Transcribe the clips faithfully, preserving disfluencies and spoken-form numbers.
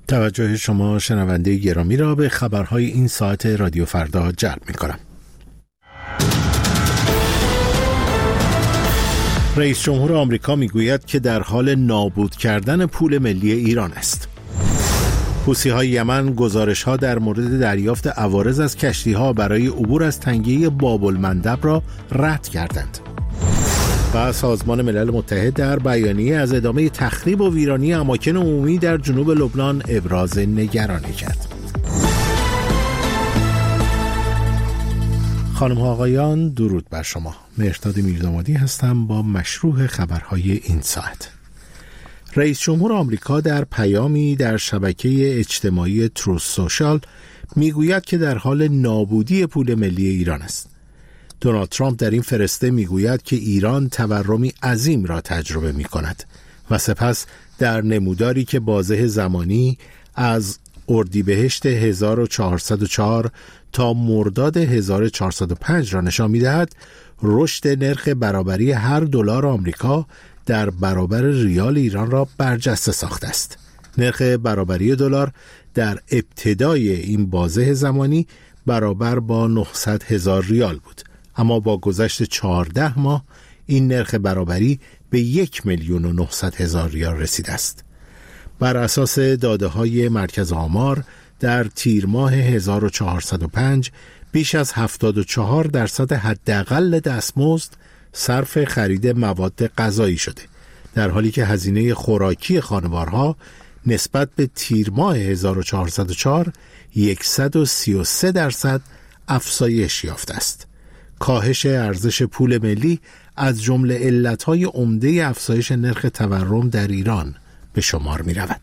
توجه شما شنونده گرامی را به خبرهای این ساعت رادیو فردا جلب می‌کنم. رئیس جمهور آمریکا میگوید که در حال نابود کردن پول ملی ایران است. حوثی‌های یمن گزارش‌ها در مورد دریافت عوارض از کشتی‌ها برای عبور از تنگه باب المندب را رد کردند. و سازمان ملل متحد در بیانیه از ادامه تخریب و ویرانی اماکن عمومی در جنوب لبنان ابراز نگرانی کرد. خانم ها آقایان، درود بر شما. مهرداد میردامادی هستم با مشروح خبرهای این ساعت. رئیس جمهور آمریکا در پیامی در شبکه اجتماعی تروث سوشال میگوید که در حال نابودی پول ملی ایران است. دونالد ترامپ در این فرسته میگوید که ایران تورمی عظیم را تجربه می کند و سپس در نموداری که بازه زمانی از اردیبهشت هزار و چهارصد و چهار تا مرداد هزار و چهارصد و پنج را نشان می‌دهد رشد نرخ برابری هر دلار آمریکا در برابر ریال ایران را برجسته ساخته است. نرخ برابری دلار در ابتدای این بازه زمانی برابر با نهصد هزار ریال بود، اما با گذشت چهارده ماه این نرخ برابری به یک میلیون و نهصد هزار ریال رسیده است. بر اساس داده‌های مرکز آمار در تیر ماه هزار و چهارصد و پنج بیش از هفتاد و چهار درصد حداقل دستمزد صرف خرید مواد غذایی شده، در حالی که هزینه خوراکی خانوارها نسبت به تیر ماه هزار و چهارصد و چهار صد و سی و سه درصد افزایش یافته است. کاهش ارزش پول ملی از جمله علتهای عمده افزایش نرخ تورم در ایران به شمار می رود.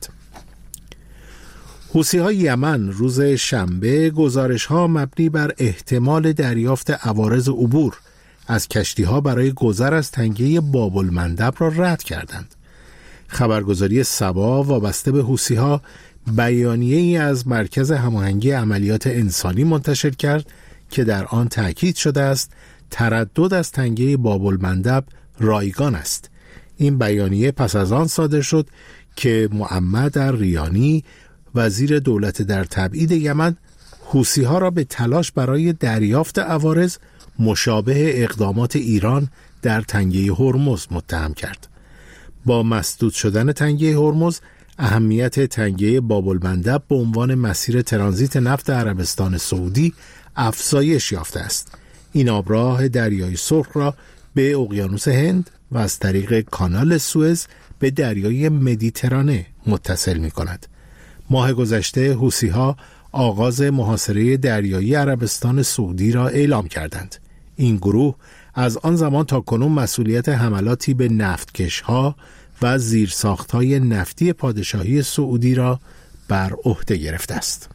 حوثی‌های یمن روز شنبه گزارش‌ها مبنی بر احتمال دریافت عوارض عبور از کشتی‌ها برای گذر از تنگه باب المندب را رد کردند. خبرگزاری سبا وابسته به حوثی‌ها بیانیه‌ای از مرکز هماهنگی عملیات انسانی منتشر کرد که در آن تأکید شده است تردد از تنگه باب المندب رایگان است. این بیانیه پس از آن صادر شد که محمد الریانی وزیر دولت در تبعید یمن حوثی‌ها را به تلاش برای دریافت عوارض مشابه اقدامات ایران در تنگه هرمز متهم کرد. با مسدود شدن تنگه هرمز، اهمیت تنگه باب المندب به عنوان مسیر ترانزیت نفت عربستان سعودی افزایش یافته است. این آبراه دریای سرخ را به اقیانوس هند و از طریق کانال سوئز به دریای مدیترانه متصل می کند. ماه گذشته حوثی‌ها آغاز محاصره دریایی عربستان سعودی را اعلام کردند. این گروه از آن زمان تا کنون مسئولیت حملاتی به نفتکش‌ها و زیرساخت‌های نفتی پادشاهی سعودی را بر عهده گرفته است.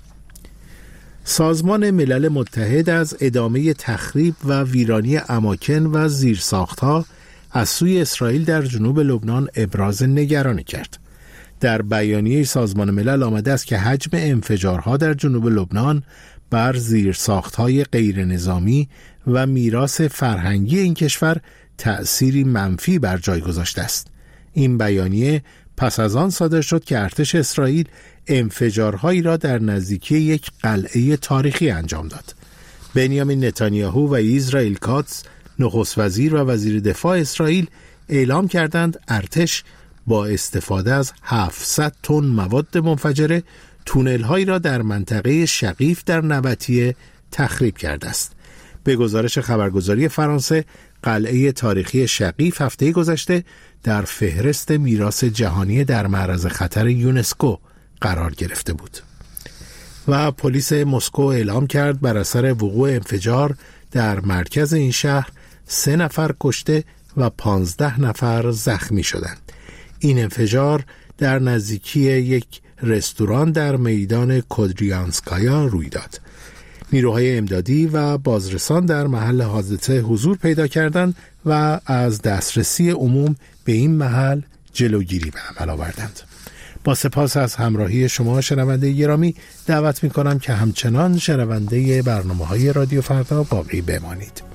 سازمان ملل متحد از ادامه تخریب و ویرانی اماکن و زیرساخت‌ها از سوی اسرائیل در جنوب لبنان ابراز نگرانی کرد. در بیانیه سازمان ملل آمده است که حجم انفجارها در جنوب لبنان بر زیرساخت‌های غیر نظامی و میراث فرهنگی این کشور تأثیری منفی بر جای گذاشته است. این بیانیه پس از آن صادر شد که ارتش اسرائیل انفجارهایی را در نزدیکی یک قلعه تاریخی انجام داد. بنیامین نتانیاهو و اسرائیل کاتز، نخست وزیر و وزیر دفاع اسرائیل، اعلام کردند ارتش با استفاده از هفتصد تن مواد منفجره تونل‌هایی را در منطقه شقیف در نبطیه تخریب کرده است. به گزارش خبرگزاری فرانسه، قلعه تاریخی شقیف هفته گذشته در فهرست میراث جهانی در معرض خطر یونسکو قرار گرفته بود. و پلیس مسکو اعلام کرد بر اثر وقوع انفجار در مرکز این شهر سه نفر کشته و پانزده نفر زخمی شدند. این انفجار در نزدیکی یک رستوران در میدان کودریانسکایا روی داد. نیروهای امدادی و بازرسان در محل حادثه حضور پیدا کردند و از دسترسی عموم به این محل جلوگیری به عمل آوردند. با سپاس از همراهی شما شنونده گرامی، دعوت می کنم که همچنان شنونده برنامه‌های رادیو فردا باقی بمانید.